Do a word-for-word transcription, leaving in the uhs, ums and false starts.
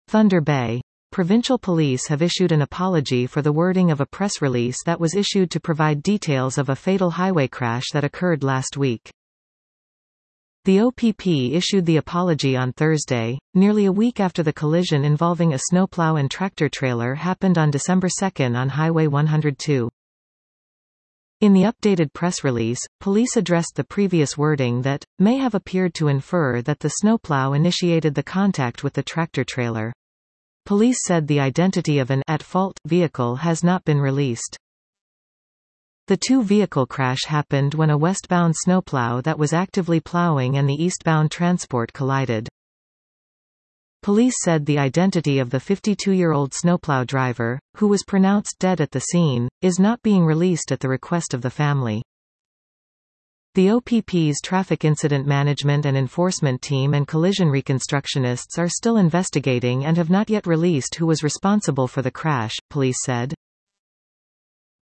Thunder Bay. Provincial police have issued an apology for the wording of a press release that was issued to provide details of a fatal highway crash that occurred last week. The O P P issued the apology on Thursday, nearly a week after the collision involving a snowplow and tractor-trailer happened on December second on Highway one hundred two. In the updated press release, police addressed the previous wording that may have appeared to infer that the snowplow initiated the contact with the tractor-trailer. Police said the identity of an at-fault vehicle has not been released. The two-vehicle crash happened when a westbound snowplow that was actively plowing and the eastbound transport collided. Police said the identity of the fifty-two-year-old snowplow driver, who was pronounced dead at the scene, is not being released at the request of the family. The O P P's Traffic Incident Management and Enforcement Team and collision reconstructionists are still investigating and have not yet released who was responsible for the crash, police said.